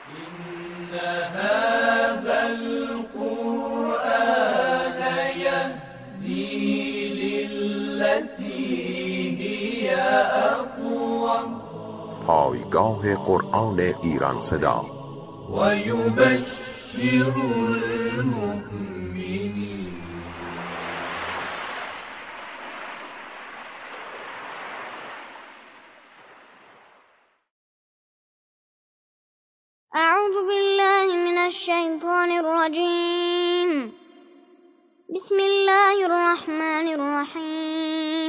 إن هذا القرآن يهدي للتي هي أقوم. پایگاه قرآن ایران صدا ويبشر المؤمنين. أعوذ بالله من الشيطان الرجيم. بسم الله الرحمن الرحيم.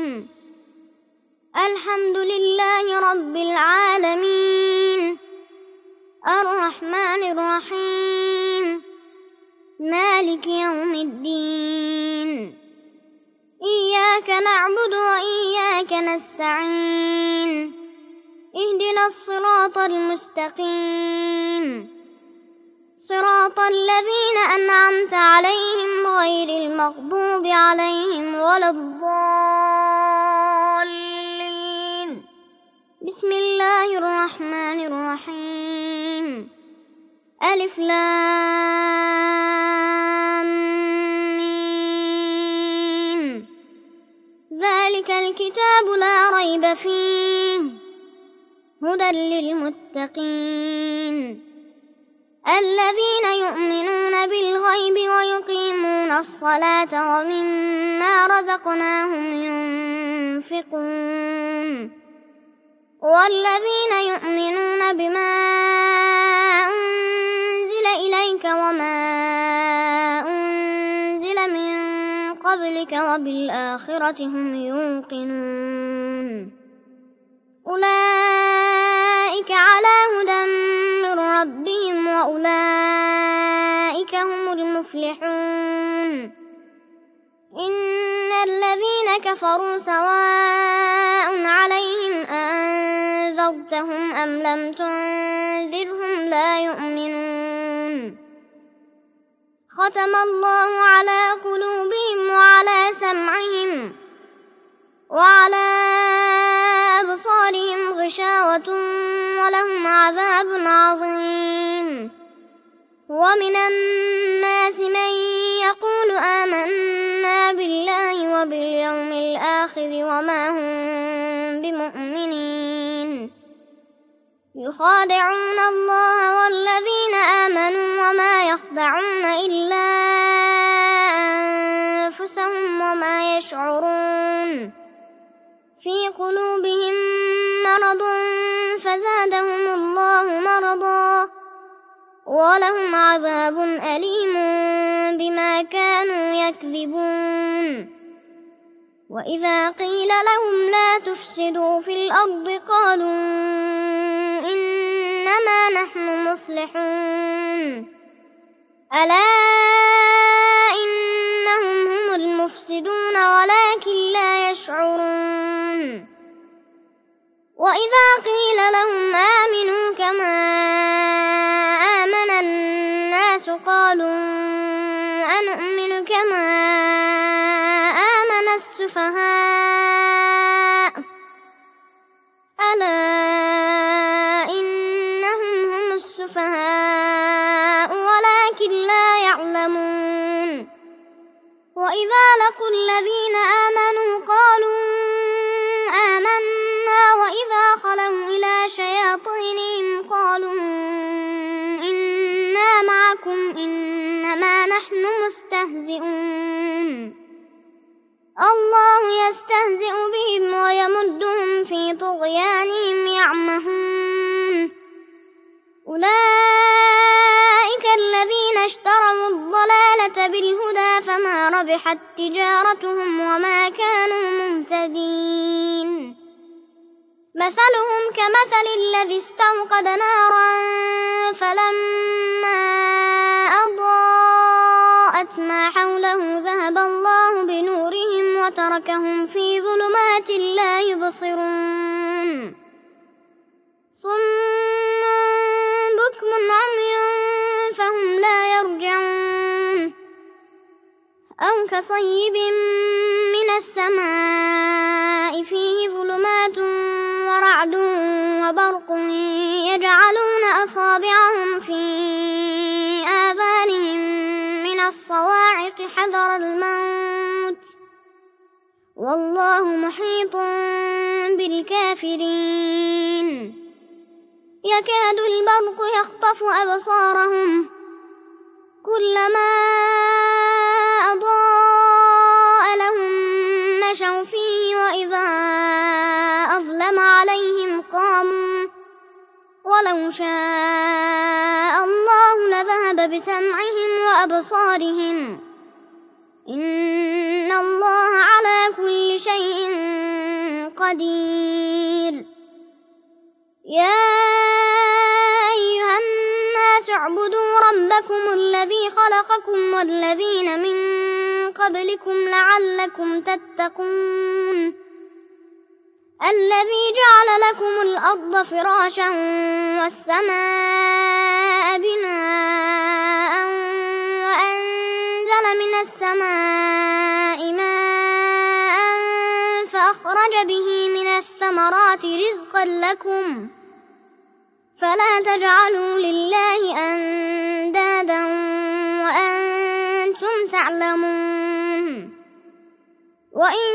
الحمد لله رب العالمين الرحمن الرحيم مالك يوم الدين. إياك نعبد وإياك نستعين. اهدنا الصراط المستقيم صراط الذين أنعمت عليهم غير المغضوب عليهم ولا الضالين. بسم الله الرحمن الرحيم. ألف لام ميم. ذلك الكتاب لا ريب فيه هدى للمتقين الذين يؤمنون بالغيب ويقيمون الصلاة ومما رزقناهم ينفقون والذين يؤمنون بما أنزل إليك وما أنزل من قبلك وبالآخرة هم يوقنون أولئك على هدى من ربهم وأولئك هم المفلحون. إن الذين كفروا سواء عليهم أنذرتهم أم لم تنذرهم لا يؤمنون. ختم الله على قلوبهم وعلى سمعهم وعلى أبصارهم غشاوة ولهم عذاب عظيم. ومن الناس من يقول آمنا بالله وباليوم الآخر وما هم بمؤمنين. يخادعون الله والذين آمنوا وما يخدعون إلا أنفسهم وما يشعرون. في قلوبهم مرض فزادهم الله مرضا ولهم عذاب أليم بما كانوا يكذبون. وإذا قيل لهم لا تفسدوا في الأرض قالوا إنما نحن مصلحون ألا إنهم هم المفسدون ولكن لا يشعرون. وإذا قيل لهم آمنوا كما آمن الناس قالوا أنؤمن كما آمن السفهاء ألا إنهم هم السفهاء ولكن لا يعلمون. وإذا لقوا الذين آمنوا قالوا آمنا وإذا خلوا إلى شياطينهم قالوا إنا معكم إنما نحن مستهزئون. الله يستهزئ بهم ويمدهم في طغيانهم يعمهون. أولئك الذين اشتروا الضلالة بالهدى فما ربحت تجارتهم وما كانوا مهتدين. مثلهم كمثل الذي استوقد نارا فلما أضاءت ما حوله ذهب الله بنورهم وتركهم في ظلمات لا يبصرون. صم بكم عمي فهم لا يرجعون. أو كصيب من السماء فيه ظلمات ورعد وبرق يجعلون أصابعهم في الصواعق حذر الموت والله محيط بالكافرين يكاد البرق يخطف أبصارهم كلما أضاء لهم مشوا فيه وإذا أظلم عليهم قاموا ولو شاء الله لذهب بسمعهم وأبصارهم إن الله على كل شيء قدير يا أيها الناس اعبدوا ربكم الذي خلقكم والذين من قبلكم لعلكم تتقون الذي جعل لكم الأرض فراشا والسماء بناء وأنزل من السماء ماء فأخرج به من الثمرات رزقا لكم فلا تجعلوا لله أندادا وأنتم تعلمون وإن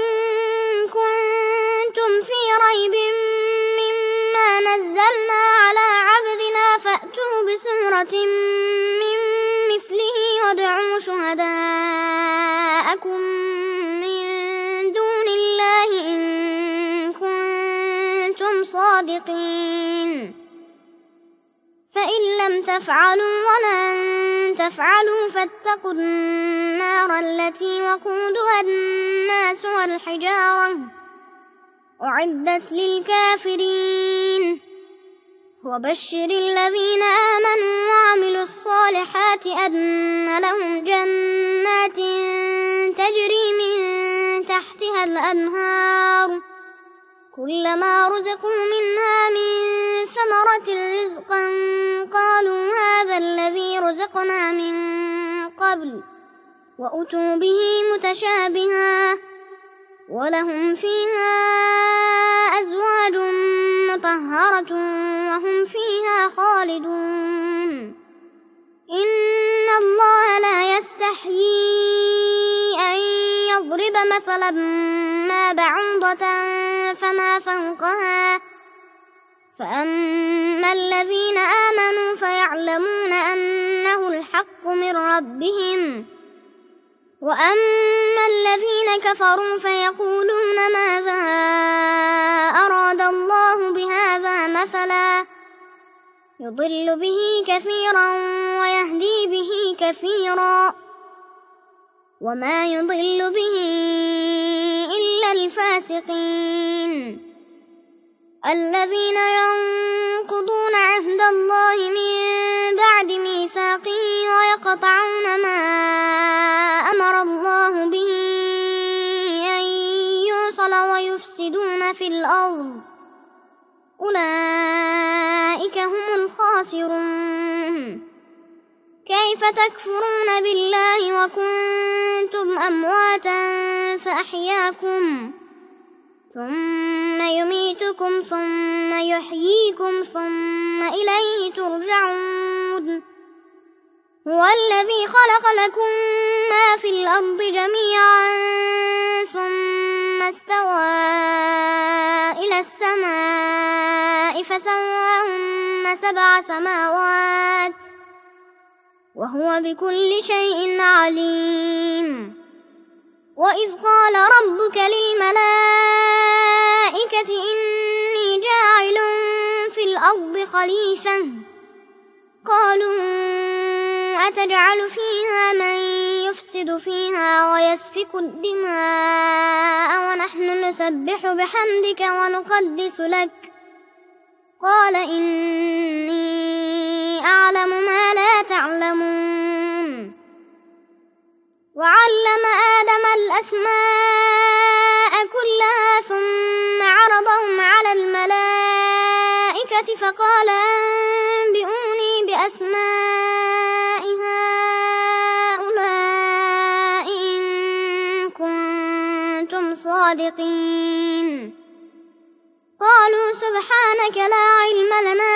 كنتم في ريب مما نزلنا على عبدنا فأتوا بسورة من مثله وادعوا شهداءكم من دون الله إن كنتم صادقين فإن لم تفعلوا ولن تفعلوا فاتقوا النار التي وقودها الناس والحجارة أعدت للكافرين وبشر الذين آمنوا وعملوا الصالحات أن لهم جنات تجري من تحتها الأنهار كلما رزقوا منها من ثمرة رزقا قالوا هذا الذي رزقنا من قبل وأتوا به متشابها ولهم فيها أزواج مطهرة وهم فيها خالدون إن الله لا يستحيي أن يضرب مثلا ما بعوضة فما فوقها فأما الذين آمنوا فيعلمون أنه الحق من ربهم وأما الذين كفروا فيقولون ماذا أراد الله بهذا مثلا يضل به كثيرا ويهدي به كثيرا وما يضل به إلا الفاسقين الذين ينقضون عهد الله من بعد ميثاقه ويقطعون ما أمر الله به أن يوصل ويفسدون في الأرض أولئك هم الخاسرون كيف تكفرون بالله وكنتم أمواتا فأحياكم ثم يميتكم ثم يحييكم ثم إليه ترجعون هو الذي خلق لكم ما في الأرض جميعا ثم استوى إلى السماء فسواهن 7 سماوات وهو بكل شيء عليم وإذ قال ربك للملائكة إني جاعل في الأرض خليفة قالوا أتجعل فيها من يفسد فيها ويسفك الدماء ونحن نسبح بحمدك ونقدس لك قال إني أعلم ما لا تعلمون وعلم آدم الأسماء كلها ثم عرضهم على الملائكة فقال أنبئوني بأسماء هؤلاء إن كنتم صادقين قالوا سبحانك لا علم لنا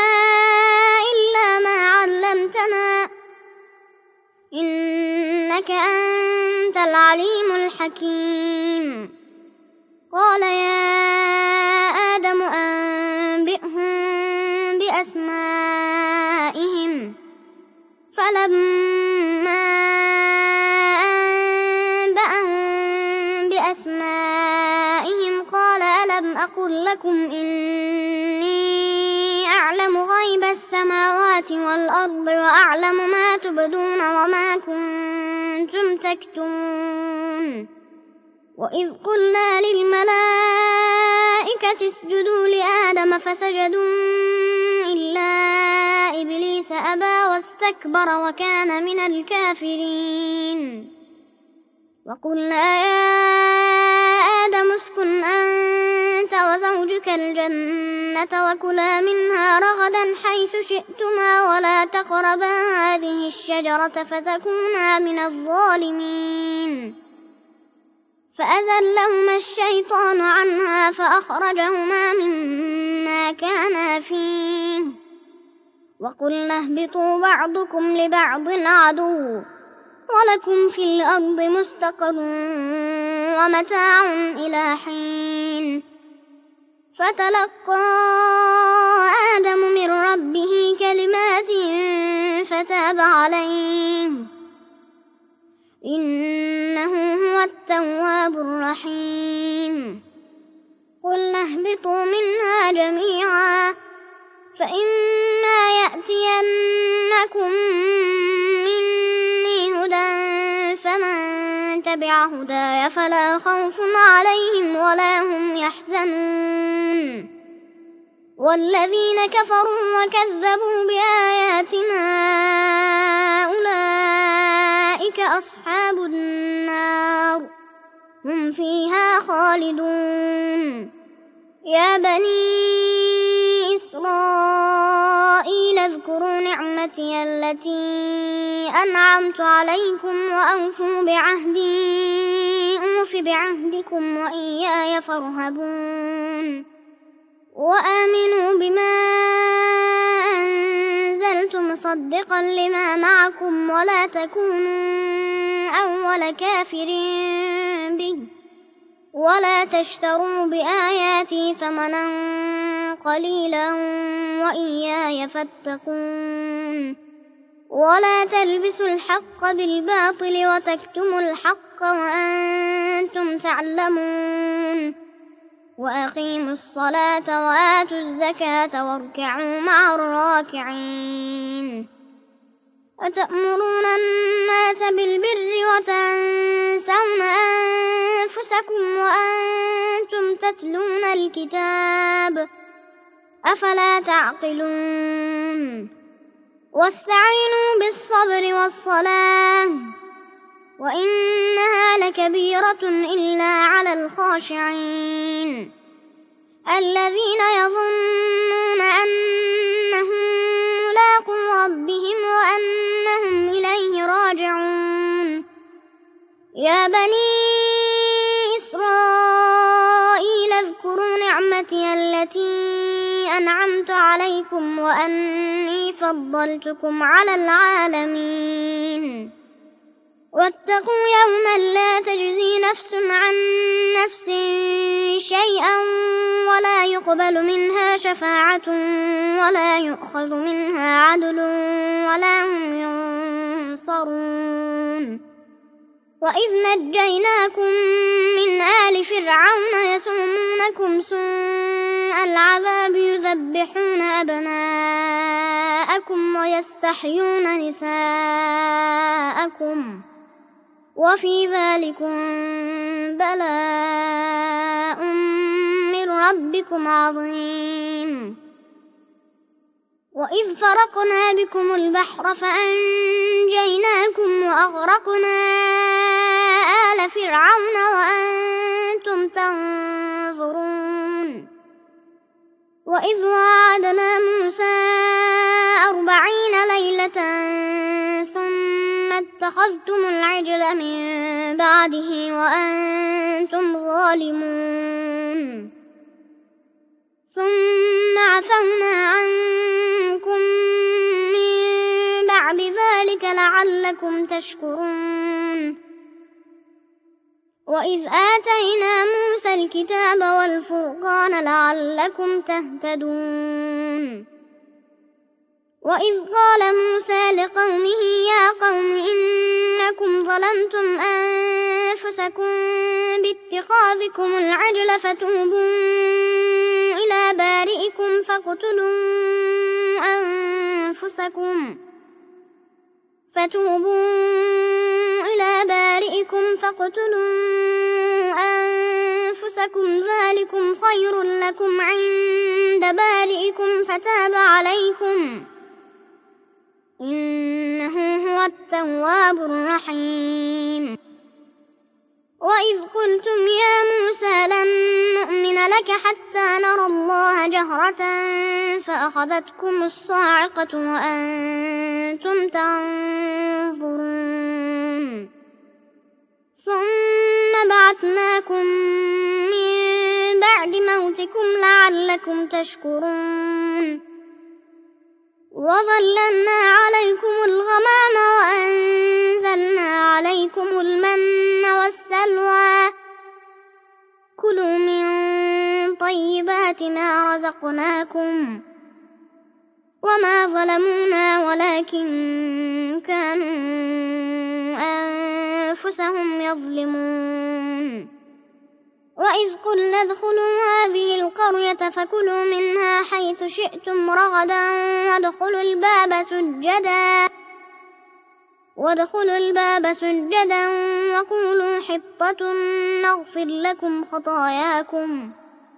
إلا ما علمتنا إنك أنت العليم الحكيم. قال يا آدم أنبئهم بأسمائهم. فلما أنبأهم بأسمائهم قال ألم أقل لكم إني أعلم غيب السماوات والأرض وأعلم ما تبدون وما كنتم تكتمون. وإذ قلنا للملائكة اسجدوا لآدم فسجدوا إلا إبليس أبى واستكبر وكان من الكافرين. وقلنا يا آدم اسكن أنت وزوجك الجنة وكلا منها رغدا حيث شئتما ولا تقربا هذه الشجرة فتكونا من الظالمين. فأزلهما الشيطان عنها فأخرجهما مما كانا فيه. وقلنا اهبطوا بعضكم لبعض عدو ولكم في الأرض مستقر ومتاع إلى حين. فتلقى آدم من ربه كلمات فتاب عليه إنه هو التواب الرحيم. قلنا اهبطوا منها جميعا فإما يأتينكم مني هدى فمن تبع هداي فلا خوف عليهم ولا هم يحزنون. والذين كفروا وكذبوا بآياتنا أولئك أصحاب النار هم فيها خالدون. يا بني إسرائيل اذكروا نعمتي التي أنعمت عليكم وأوفوا بعهدي أوف بعهدكم وإياي فارهبون. وآمنوا بما أنزلت مصدقا لما معكم ولا تكونوا أول كافر به ولا تشتروا بآياتي ثمنا قليلا وإياي فاتقون. ولا تلبسوا الحق بالباطل وتكتموا الحق وأنتم تعلمون. وأقيموا الصلاة وآتوا الزكاة واركعوا مع الراكعين. أتأمرون الناس بالبر وتنسون أنفسكم وأنتم تتلون الكتاب أفلا تعقلون. واستعينوا بالصبر والصلاة وإنها لكبيرة إلا على الخاشعين الذين يظنون أنهم ملاقو ربهم وأنهم إليه راجعون. يا بني إسرائيل اذكروا نعمتي التي أنعمت عليكم وأني فضلتكم على العالمين. واتقوا يوما لا تجزي نفس عن نفس شيئا ولا يقبل منها شفاعة ولا يؤخذ منها عدل ولا هم ينصرون. وإذ نجيناكم من آل فرعون يسومونكم سوء العذاب يذبحون أبناءكم ويستحيون نساءكم وفي ذلكم بلاء من ربكم عظيم. وإذ فرقنا بكم البحر فأنجيناكم وأغرقنا آل فرعون وأنتم تنظرون. وإذ وعدنا موسى 40 ليلة ثم اتخذتم العجل من بعده وأنتم ظالمون ثم عفونا عنكم من بعد ذلك لعلكم تشكرون. وإذ آتينا موسى الكتاب والفرقان لعلكم تهتدون وإذ قال موسى لقومه يا قوم إنكم ظلمتم أنفسكم باتخاذكم العجل فتوبوا إلى بارئكم فاقتلوا أنفسكم ذلكم خير لكم عند بارئكم فتاب عليكم إنه هو التواب الرحيم وإذ قلتم يا موسى لن نؤمن لك حتى نرى الله جهرة فأخذتكم الصاعقة وأنتم تنظرون ثم بعثناكم من بعد موتكم لعلكم تشكرون وظللنا عليكم الغمام وأنزلنا عليكم المن والسلوى كلوا من طيبات ما رزقناكم وما ظلمونا ولكن كانوا أنفسهم يظلمون وإذ قلنا ادخلوا هذه القرية فكلوا منها حيث شئتم رغدا وادخلوا الباب سجدا وقولوا حطة نغفر لكم خطاياكم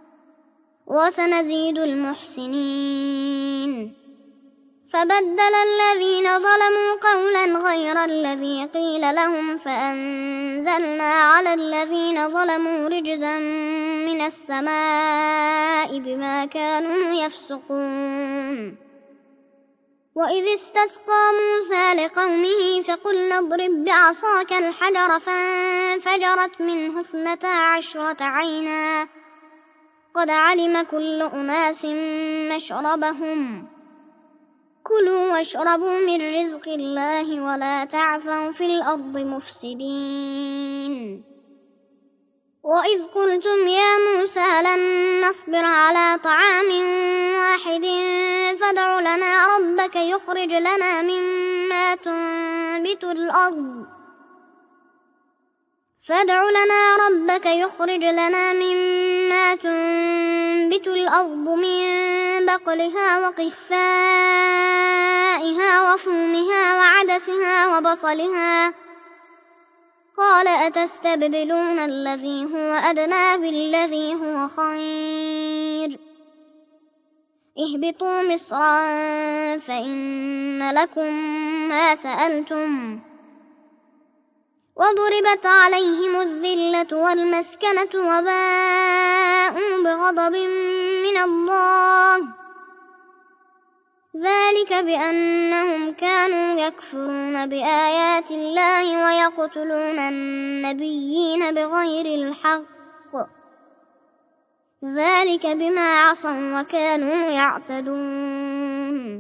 وسنزيد المحسنين فبدل الذين ظلموا قولا غير الذي قيل لهم فأنزلنا على الذين ظلموا رجزا من السماء بما كانوا يفسقون وإذ استسقى موسى لقومه فقلنا اضرب بعصاك الحجر فانفجرت منه 12 عينا قد علم كل أناس مشربهم كلوا واشربوا من رزق الله ولا تعثوا في الأرض مفسدين وإذ قلتم يا موسى لن نصبر على طعام واحد فادع لنا ربك يخرج لنا مما تنبت الأرض من بقلها وقثائها وفومها وعدسها وبصلها قال أتستبدلون الذي هو أدنى بالذي هو خير اهبطوا مصرا فإن لكم ما سألتم وضربت عليهم الذلة والمسكنة وباءوا بغضب من الله ذلك بأنهم كانوا يكفرون بآيات الله ويقتلون النبيين بغير الحق ذلك بما عصوا وكانوا يعتدون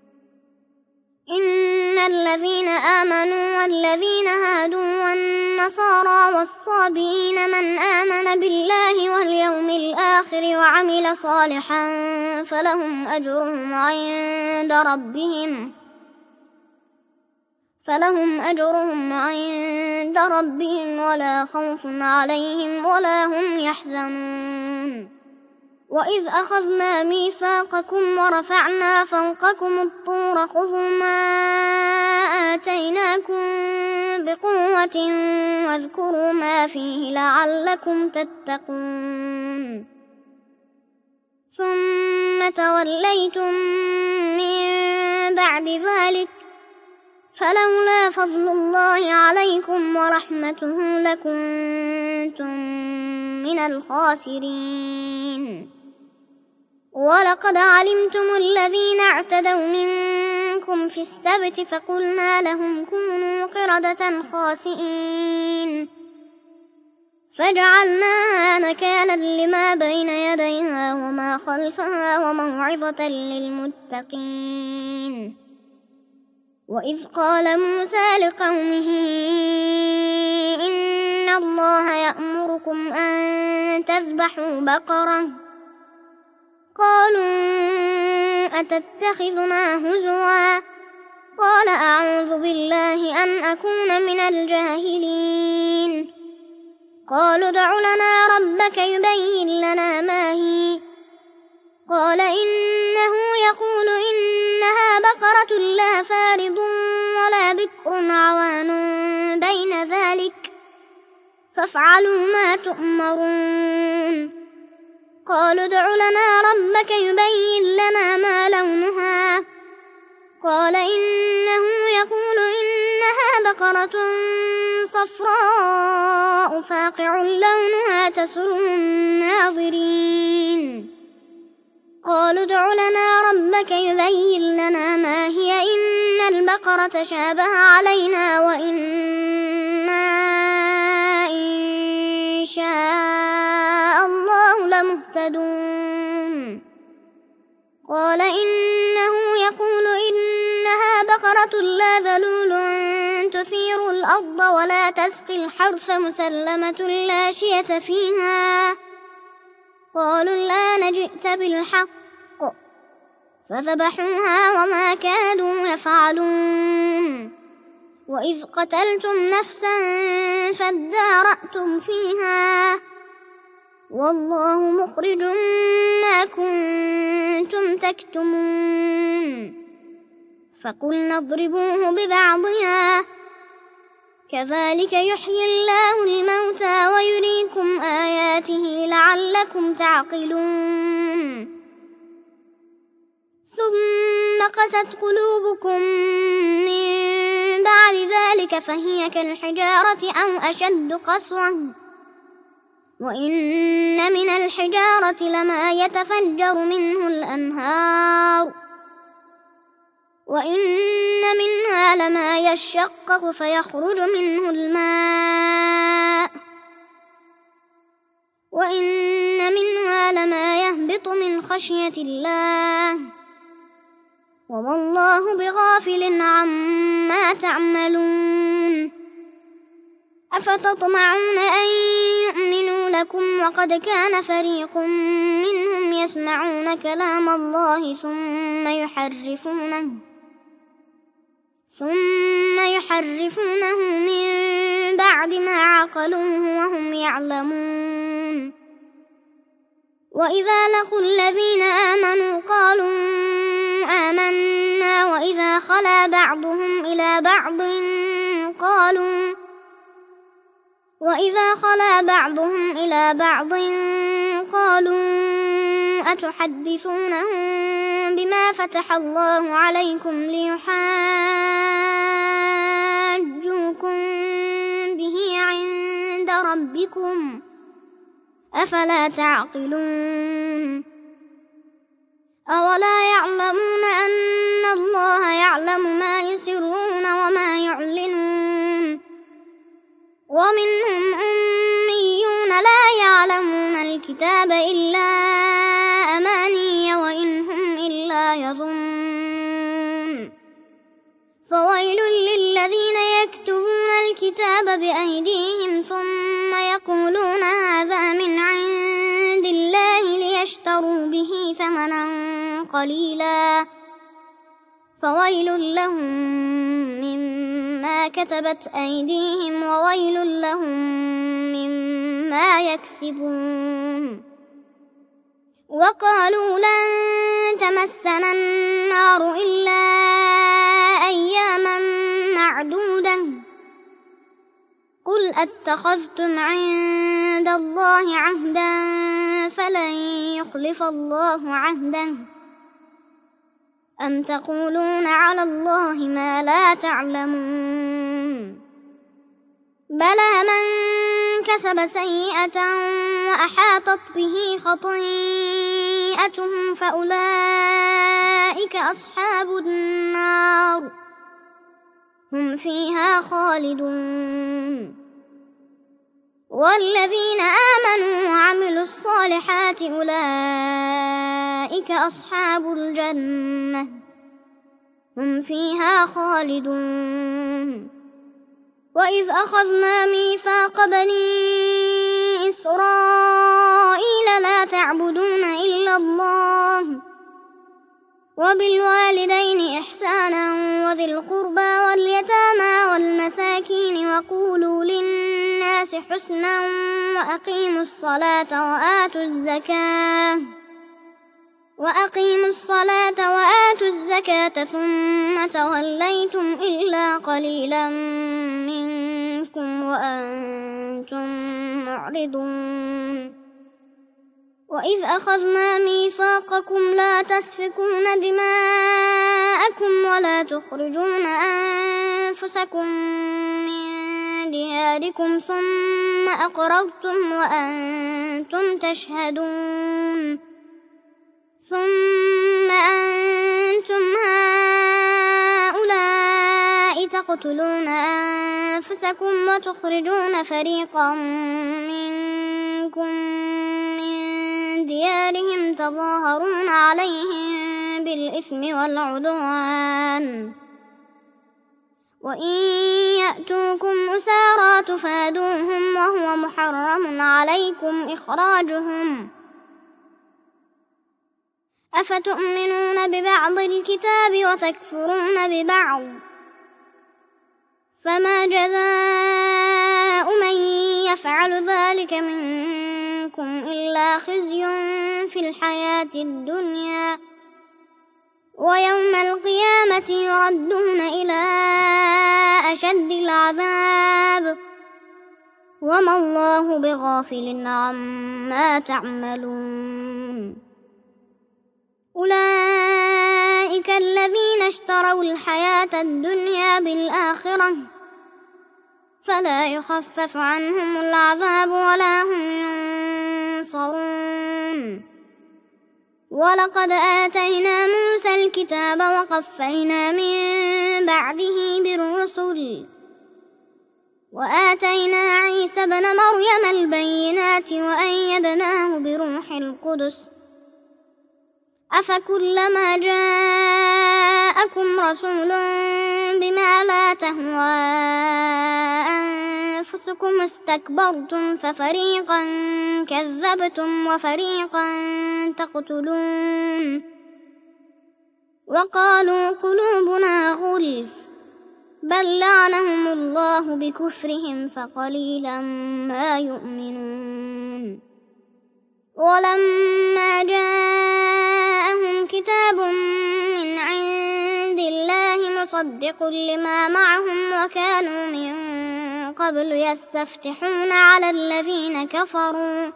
إن الذين آمنوا والذين هادوا والنصارى والصابئين من آمن بالله واليوم الآخر وعمل صالحا فلهم أجرهم عند ربهم ولا خوف عليهم ولا هم يحزنون وإذ أخذنا ميثاقكم ورفعنا فوقكم الطور خذوا ما آتيناكم بقوة واذكروا ما فيه لعلكم تتقون ثم توليتم من بعد ذلك فلولا فضل الله عليكم ورحمته لكنتم من الخاسرين ولقد علمتم الذين اعتدوا منكم في السبت فقلنا لهم كونوا قردة خاسئين فجعلناها نكالا لما بين يديها وما خلفها وموعظة للمتقين وإذ قال موسى لقومه إن الله يأمركم أن تذبحوا بقرة. قالوا أتتخذنا هزوا قال أعوذ بالله أن أكون من الجاهلين. قالوا ادع لنا ربك يبين لنا ما هي. قال إنه يقول إنها بقرة لا فارض ولا بكر عوان بين ذلك فافعلوا ما تؤمرون. قالوا ادع لنا ربك يبين لنا ما لونها. قال إنه يقول إنها بقرة صفراء فاقع لونها تسر الناظرين. قالوا ادع لنا ربك يبين لنا ما هي إن البقرة شابه علينا وإنا إن شاء الله لمهتدون. قال إنه يقول إنها بقرة لا ذلول تثير الأرض ولا تسقي الحرث مسلمة لا شية فيها. قالوا الآن جئت بالحق فذبحوها وما كادوا يفعلون. وإذ قتلتم نفسا فادارأتم فيها والله مخرج ما كنتم تكتمون. فقلنا اضربوه ببعضها كذلك يحيي الله الموتى ويريكم آياته لعلكم تعقلون. ثم قست قلوبكم من بعد ذلك فهي كالحجارة أو أشد قسوة. وإن من الحجارة لما يتفجر منه الأنهار وإن منها لما يشقق فيخرج منه الماء وإن منها لما يهبط من خشية الله وما الله بغافل عما تعملون. أفتطمعون أن يؤمنوا لكم وقد كان فريق منهم يسمعون كلام الله ثم يحرفونه من بعد ما عقلوه وهم يعلمون. وإذا لقوا الذين آمنوا قالوا آمنا وإذا خلا بعضهم إلى بعض قالوا أتحدثونهم بما فتح الله عليكم ليحاجوكم به عند ربكم أفلا تعقلون. أولا يعلمون أن الله يعلم ما يسرون وما يعلنون. ومنهم أميون لا يعلمون الكتاب إلا أماني وإن هم إلا يظنون. فويل للذين يكتبون الكتاب بأيديهم ثم يقولون هذا من عند الله ليشتروا به ثمنا قليلا فويل لهم مما كتبت أيديهم وويل لهم مما يكسبون. وقالوا لن تمسنا النار إلا أياما معدودة قل أتخذتم عند الله عهدا فلن يخلف الله عهده أم تقولون على الله ما لا تعلمون. بلى من كسب سيئة وأحاطت به خطيئته فأولئك أصحاب النار هم فيها خالدون. والذين آمنوا وعملوا الصالحات أولئك أصحاب الجنة هم فيها خالدون. وإذ أخذنا ميثاق بني إسرائيل لا تعبدون إلا الله وبالوالدين إحسانا وذي القربى واليتامى والمساكين وقولوا للناس حسنا وأقيموا الصلاة وآتوا الزكاة ثم توليتم إلا قليلا منكم وأنتم معرضون وإذ أخذنا ميثاقكم لا تسفكون دماءكم ولا تخرجون أنفسكم من دياركم ثم أقررتم وأنتم تشهدون ثم أنتم هؤلاء تقتلون أنفسكم وتخرجون فريقا منكم من ديارهم تظاهرون عليهم بالإثم والعدوان وإن يأتوكم أسارى تفادوهم وهو محرم عليكم إخراجهم أفتؤمنون ببعض الكتاب وتكفرون ببعض فما جزاء من يفعل ذلك منكم إلا خزي في الحياة الدنيا ويوم القيامة يردون إلى أشد العذاب وما الله بغافل عما تعملون أولئك الذين اشتروا الحياة الدنيا بالآخرة فلا يخفف عنهم العذاب ولا هم ينصرون ولقد آتينا موسى الكتاب وقفينا من بعده بالرسل وآتينا عيسى ابن مريم البينات وأيدناه بروح القدس أفكلما جاءكم رسول بما لا تهوى أنفسكم استكبرتم ففريقا كذبتم وفريقا تقتلون وقالوا قلوبنا غلف بل لعنهم الله بكفرهم فقليلا ما يؤمنون ولما جاءهم كتاب من عند الله مصدق لما معهم وكانوا من قبل يستفتحون على الذين كفروا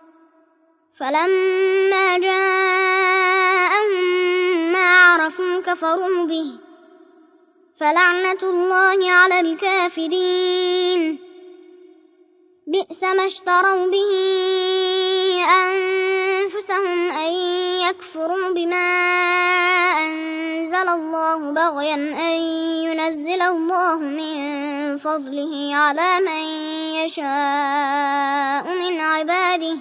فلما جاءهم ما عرفوا كفروا به فلعنة الله على الكافرين بئس ما اشتروا به أنفسهم أن يكفروا بما أنزل الله بغيا أن ينزل الله من فضله على من يشاء من عباده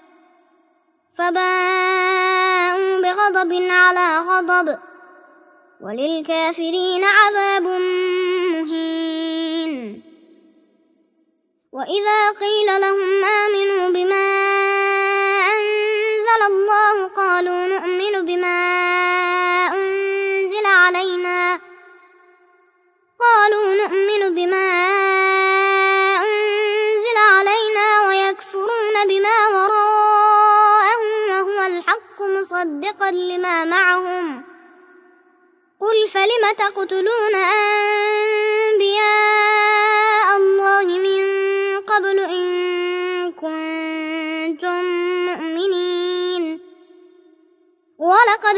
فباءوا بغضب على غضب وللكافرين عذاب مهين وإذا قيل لهم آمنوا بما أنزل الله قالوا نؤمن بما أنزل علينا ويكفرون بما وراءه وهو الحق مصدقا لما معهم قل فلم تقتلون أنبياء الله من قبل إن كنتم مؤمنين ولقد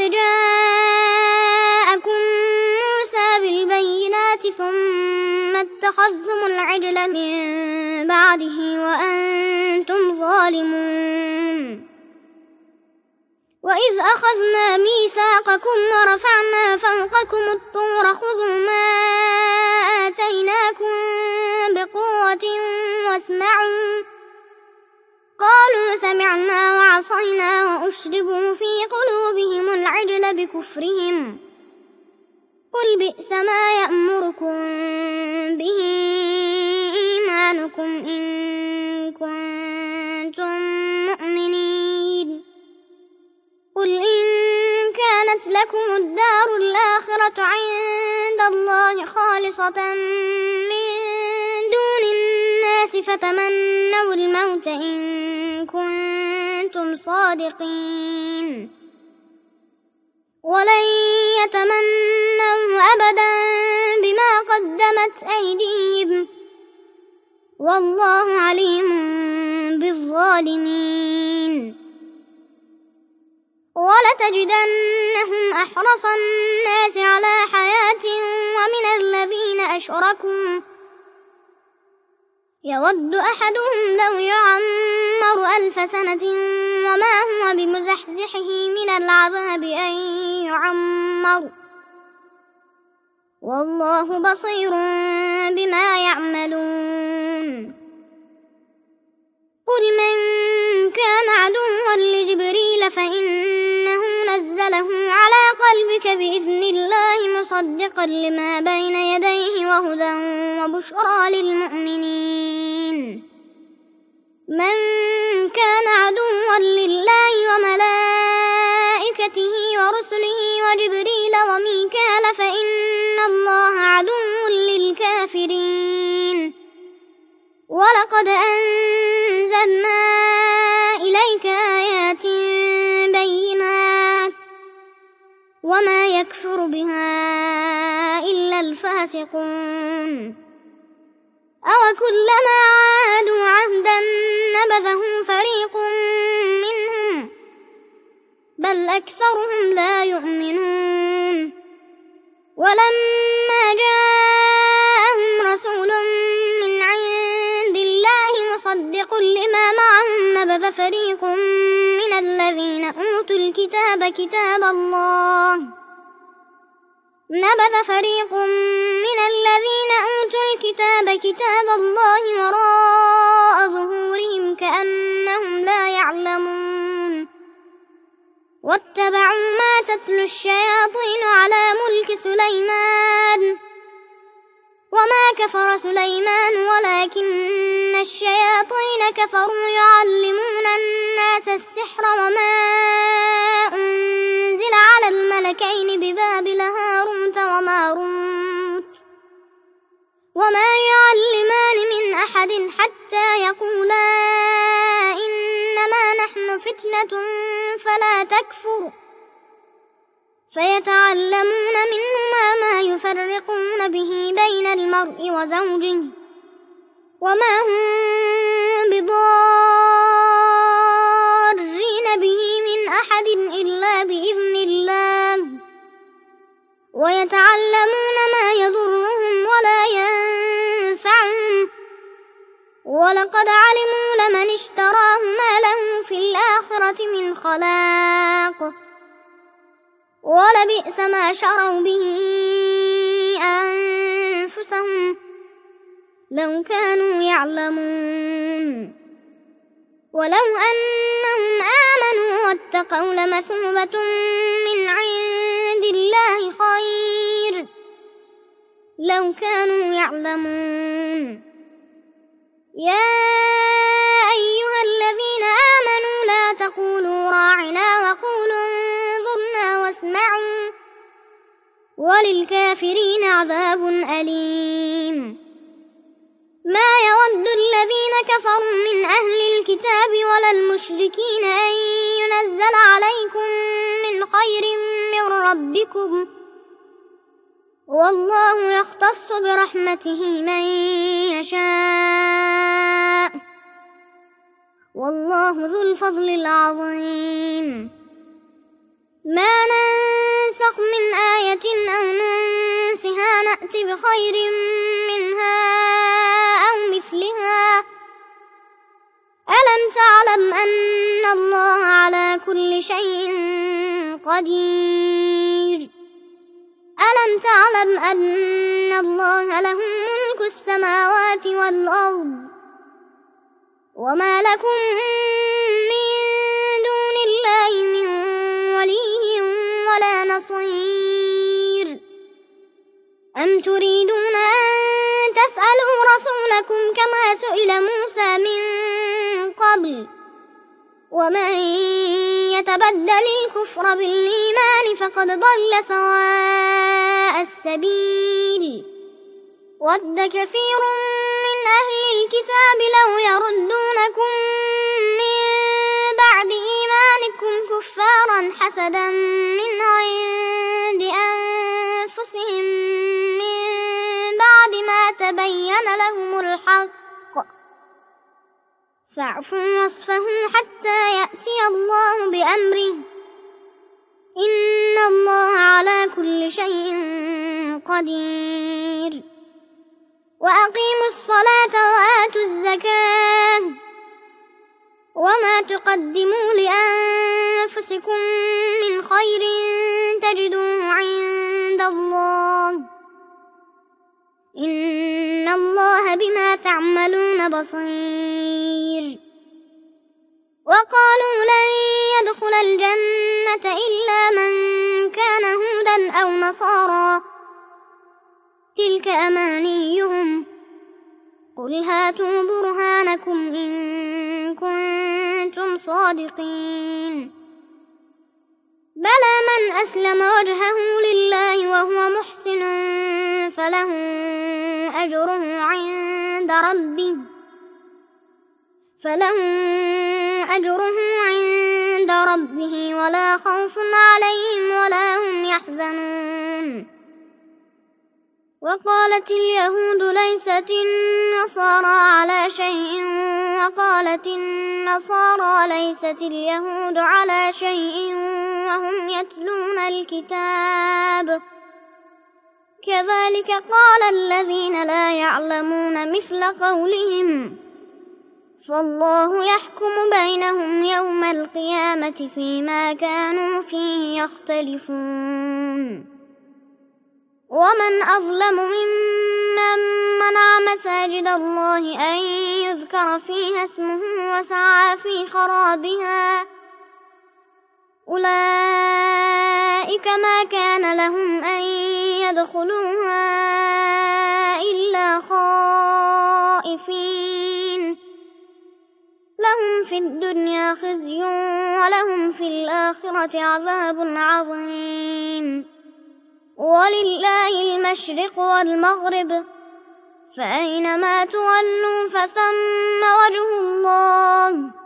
جاءكم موسى بالبينات ثم اتخذتم العجل من بعده وأنتم ظالمون وإذ أخذنا ميثاقكم ورفعنا فوقكم الطور خذوا ما آتيناكم بقوة واسمعوا قالوا سمعنا وعصينا وأشربوا في قلوبهم العجل بكفرهم قل بئس ما يأمركم به إيمانكم إن كنتم مؤمنين. قل إن كانت لكم الدار الآخرة عند الله خالصة من دون الناس فتمنوا الموت إن كنتم صادقين، ولن يتمنوه أبدا بما قدمت أيديهم، والله عليم بالظالمين. ولتجدنهم أحرص الناس على حياة ومن الذين أشركوا يود أحدهم لو يعمر 1000 سنة وما هو بمزحزحه من العذاب أن يعمر، والله بصير بما يعملون. قل من كان عدوا لجبريل فإنه نزله على قلبك بإذن الله مصدقا لما بين يديه وهدى وبشرى للمؤمنين. من كان عدوا لله وملائكته ورسله وجبريل وميكال فإن الله عدو للكافرين. ولقد أنزلنا إليك آيات بينات وما يكفر بها إلا الفاسقون. أوكلما عاهدوا عهدا نبذه فريق منهم بل أكثرهم لا يؤمنون. ولما جاءهم رسول من عند الله مصدق لما معهم نبذ فريق من الذين أوتوا الكتاب كتاب الله وراء ظهورهم كأنهم لا يعلمون. واتبعوا ما تتلو الشياطين على ملك سليمان وما كفر سليمان ولكن الشياطين كفروا يعلمون الناس السحر وما أنزل على الملكين ببابل هاروت وماروت وما يعلمان من أحد حتى يقولا إنما نحن فتنة فلا تكفر، فيتعلمون منهما ما يفرقون به بين المرء وزوجه وما هم بضارين به من أحد إلا بإذن الله، ويتعلمون ما يضرهم ولا ينفعهم، ولقد علموا لمن اشتراه ما له في الآخرة من خلاق، ولبئس ما شروا به أنفسهم لو كانوا يعلمون. ولو أنهم آمنوا واتقوا لمثوبة من عند الله خير لو كانوا يعلمون. يا أيها الذين آمنوا لا تقولوا راعنا وقولوا انظرنا واسمعوا وللكافرين عذاب أليم. ما يود الذين كفروا من أهل الكتاب ولا المشركين أن ينزل عليكم من خير من ربكم، والله يختص برحمته من يشاء، والله ذو الفضل العظيم. ما ننسخ من آية أو ننسها نأت بخير منها أو مثلها. ألم تعلم أن الله على كل شيء قدير؟ ألم تعلم أن الله له ملك السماوات والأرض وما لكم من دون الله من ولي ولا نصير؟ أم تريدون أن تسألوا رسولكم يسألونكم كما سئل موسى من قبل ومن يتبدل الكفر بالإيمان فقد ضل سواء السبيل ود كثير من أهل الكتاب لو يردونكم من بعد إيمانكم كفارا حسدا من عند أنفسهم من بعد ما تبين لهم الحق فاعفوا واصفحوا حتى يأتي الله بأمره إن الله على كل شيء قدير وأقيموا الصلاة وآتوا الزكاة وما تقدموا لأنفسكم من خير تجدوه عند الله إن الله بما تعملون بصير وقالوا لن يدخل الجنة إلا من كان هودا أو نصارى تلك أمانيهم قل هاتوا برهانكم إن كنتم صادقين بلى من أسلم وجهه لله وهو محسن فله أجره عند ربه ولا خوف عليهم ولا هم يحزنون وقالت اليهود ليست النصارى على شيء وقالت النصارى ليست اليهود على شيء وهم يتلون الكتاب كذلك قال الذين لا يعلمون مثل قولهم فالله يحكم بينهم يوم القيامة فيما كانوا فيه يختلفون ومن أظلم ممن منع مساجد الله أن يذكر فيها اسمه وسعى في خرابها أولئك ما كان لهم أن يدخلوها إلا خائفين لهم في الدنيا خزي ولهم في الآخرة عذاب عظيم ولله المشرق والمغرب فأينما تولوا فثم وجه الله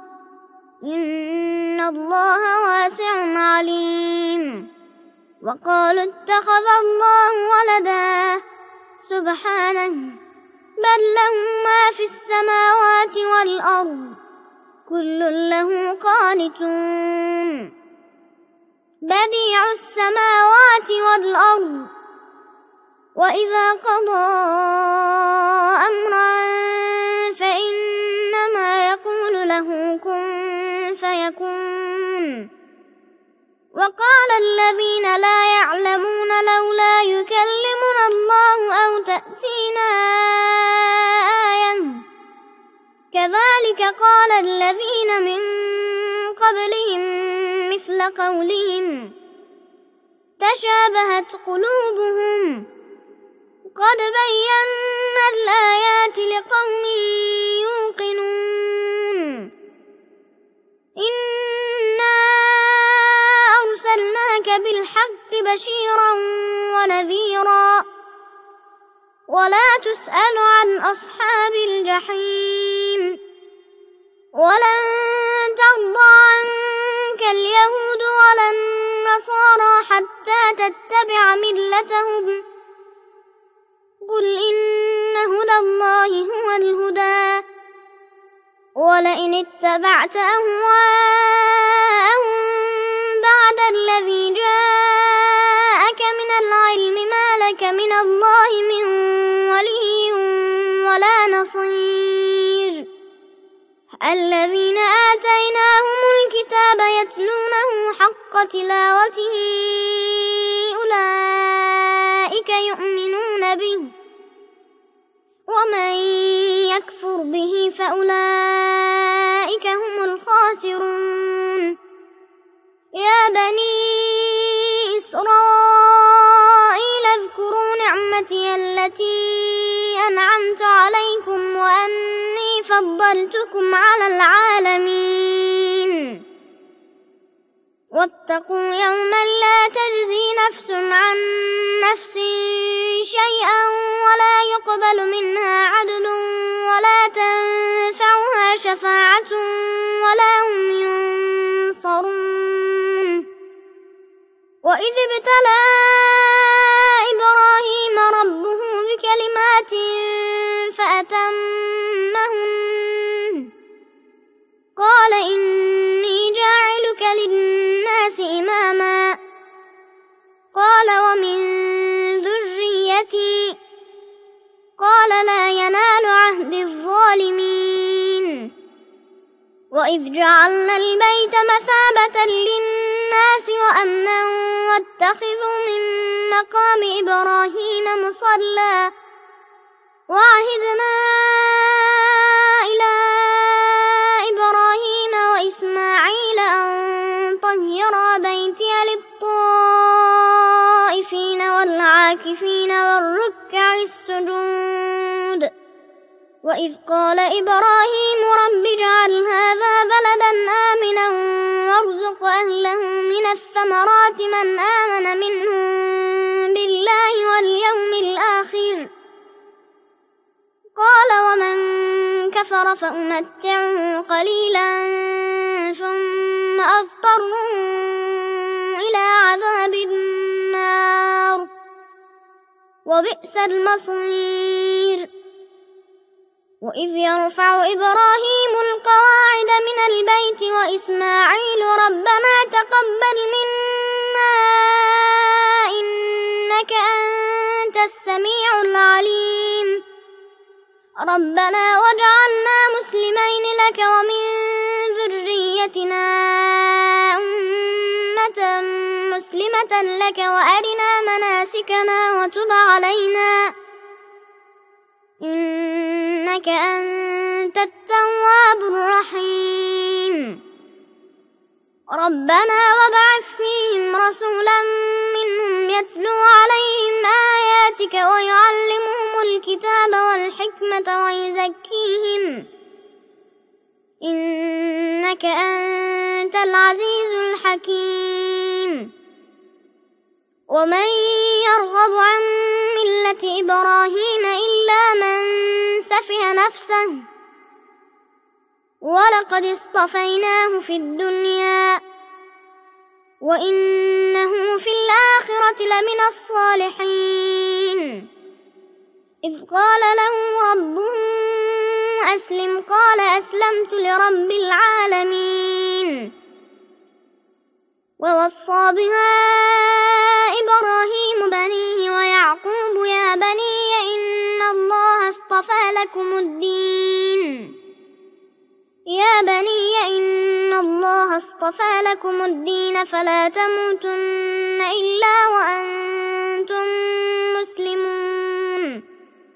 إن الله واسع عليم وقالوا اتخذ الله ولدا سبحانه بل له ما في السماوات والأرض كل له قانتون بديع السماوات والأرض وإذا قضى أمرا فإنما يقول له كن فيكون وقال الذين لا يعلمون لولا يكلمنا الله أو تأتينا آية كذلك قال الذين من قبلهم مثل قولهم تشابهت قلوبهم قد بينا الآيات لقوم يوقنون إنا أرسلناك بالحق بشيرا ونذيرا ولا تسأل عن أصحاب الجحيم ولن ترضى عنك اليهود ولا النصارى حتى تتبع ملتهم قل إن هدى الله هو الهدى ولئن اتبعت أهواءهم بعد الذي جاءك من العلم ما لك من الله من ولي ولا نصير الذين آتيناهم الكتاب يتلونه حق تلاوته أولئك يؤمنون به ومن يكفر به فأولئك هم الخاسرون يا بني إسرائيل اذكروا نعمتي التي أنعمت عليكم فضلتكم على العالمين واتقوا يوما لا تجزي نفس عن نفس شيئا ولا يقبل منها عدل ولا تنفعها شفاعة ولا هم ينصرون وإذ ابتلى إبراهيم ربه بكلمات فأتمهن قال إني جاعلك للناس إماما قال ومن ذريتي قال لا ينال عهد الظالمين وإذ جعلنا البيت مثابة للناس وأمنا واتخذوا من مقام إبراهيم مصلى وعهدنا إلى إبراهيم وإسماعيل أن طهرا بيتي للطائفين والعاكفين والركع السجود وإذ قال إبراهيم رب اجعل هذا بلدا آمنا وارزق أهله من الثمرات من آمن منهم بالله واليوم الآخر قال ومن كفر فأمتعه قليلا ثم أضطره إلى عذاب النار وبئس المصير وإذ يرفع إبراهيم القواعد من البيت وإسماعيل ربنا تقبل منا إنك أنت السميع العليم ربنا واجعلنا مسلمين لك ومن ذريتنا أمة مسلمة لك وأرنا مناسكنا وتب علينا إنك أنت التواب الرحيم ربنا وابعث فيهم رسولا منهم يتلو عليهم آياتك ويعلمهم الكتاب والحكمة ويزكيهم إنك أنت العزيز الحكيم ومن يرغب عن ملة إبراهيم إلا من سفه نفسه ولقد اصطفيناه في الدنيا وإنه في الآخرة لمن الصالحين إذ قال له ربه أسلم قال أسلمت لرب العالمين ووصى بها إبراهيم بنيه ويعقوب يا بني إن الله اصطفى لكم الدين فلا تموتن إلا وأنتم مسلمون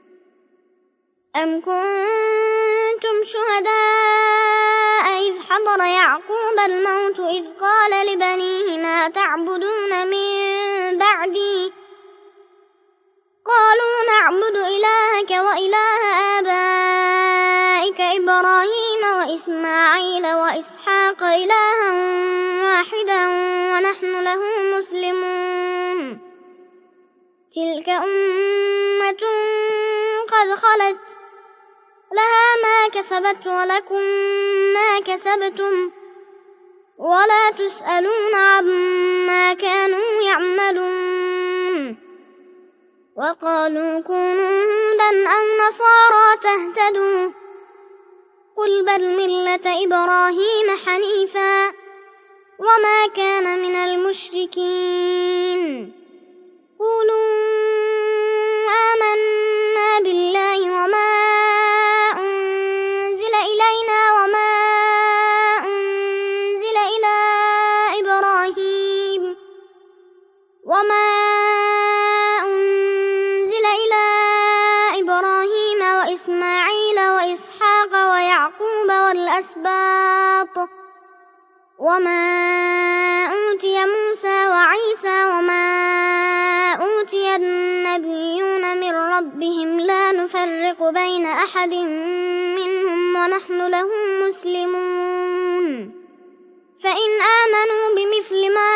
أم كنتم شهداء إذ حضر يعقوب الموت إذ قال لبنيه ما تعبدون من بعدي قالوا نعبد إلهك وإله آبائك إبراهيم وإسماعيل وإسحاق إلها واحدا ونحن له مسلمون تلك أمة قد خلت لها ما كسبت ولكم ما كسبتم ولا تسألون عما كانوا يعملون وقالوا كونوا هودا أو نصارى تهتدوا قل بل ملة إبراهيم حنيفا وما كان من المشركين قولوا آمنا بالله وما أنزل إلينا وما أنزل إلى إبراهيم وإسماعيل وإسحاق ويعقوب والأسباط وما أوتي موسى وعيسى وما أوتي النبيون من ربهم لا نفرق بين أحد منهم ونحن له مسلمون فإن آمنوا بمثل ما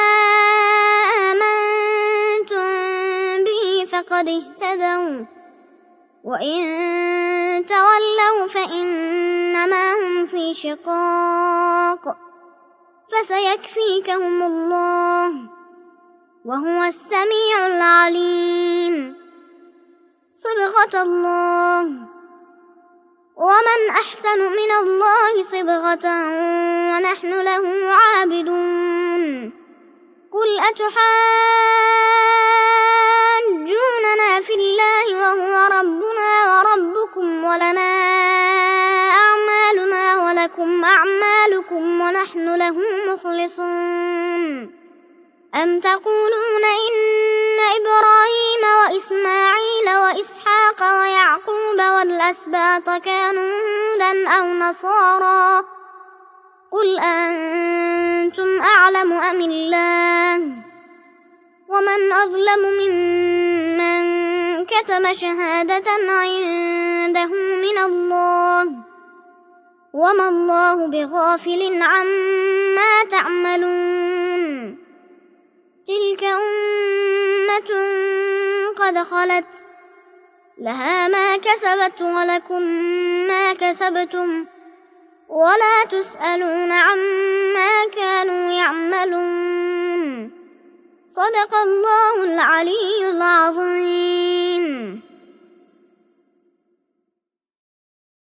آمنتم به فقد اهتدوا وإن تولوا فإنما هم في شقاق فسيكفيكهم الله وهو السميع العليم صبغة الله ومن أحسن من الله صبغة ونحن له عابدون قل أتحاجوننا في الله وهو ربنا وربكم ولنا أعمالنا ولكم أعمالكم ونحن له مخلصون أم تقولون إن إبراهيم وإسماعيل وإسحاق ويعقوب والأسباط كانوا هودا أو نصارى قل أنتم أعلم أم الله ومن أظلم ممن كتم شهادة عنده من الله وما الله بغافل عما تعملون تلك أمة قد خلت لها ما كسبت ولكم ما كسبتم ولا تسألون عما كانوا يعملون صدق الله العلي العظيم.